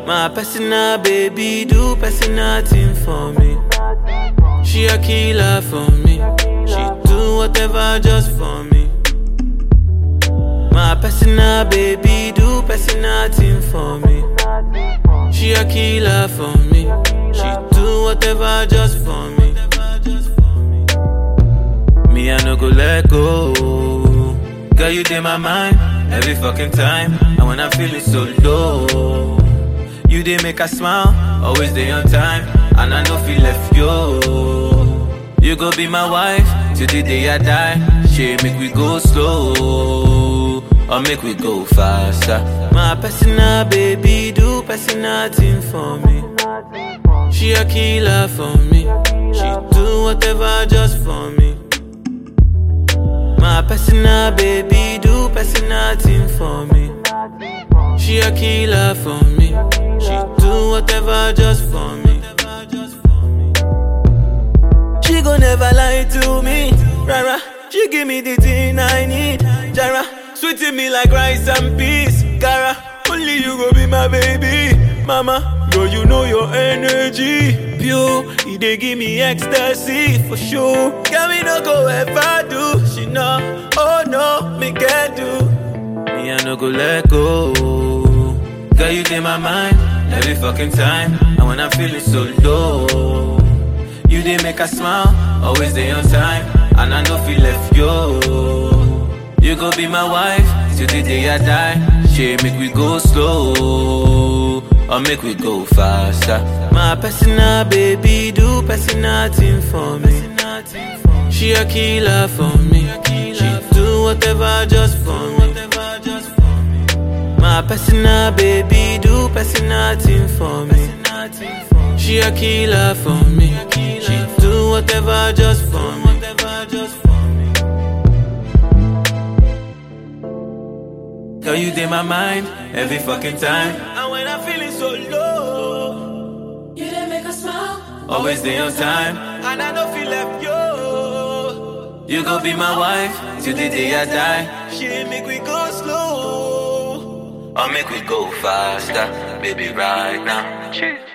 My personal baby do personal thing for me. She a killer for me. She do whatever just for me. My personal baby do personal thing for me. She a killer for me. She do whatever just for me. Me I no go let go. Girl, you in my mind every fucking time. And when I'm feeling so low, you dey make a smile, always dey on time. And I know feel left yo. You go be my wife till the day I die. She make we go slow, or make we go faster. My personal baby do personal thing for me. She a killer for me. She do whatever just for me. My personal baby do personal thing for me. She a killer for me. She do whatever just for me. She gon' never lie to me. Rara, she give me the thing I need. Jara, sweeting me like rice and peas. Cara, only you go be my baby. Mama, girl, you know your energy. Pure, it dey give me ecstasy for sure. Girl, me no go ever do. She know, oh no, me can do. Me I no go let go. Girl, you in my mind every fucking time. And when I'm feeling so low, you dey make a smile, always dey on time. And I know feel left yo. You go be my wife till the day I die. She make we go slow, or make we go faster. My personal baby do personal thing for me. She a killer for me. She do whatever just for me. My personal baby do personal thing for me. She a killer for me. She do whatever just for me. Girl, you in my mind every fucking time. And when I'm feeling so low, You didn't make us smile. always dey on time. And I don't feel left yo. You gon' be my wife till the day I die. She make we go slow, or make we go faster, baby, right now.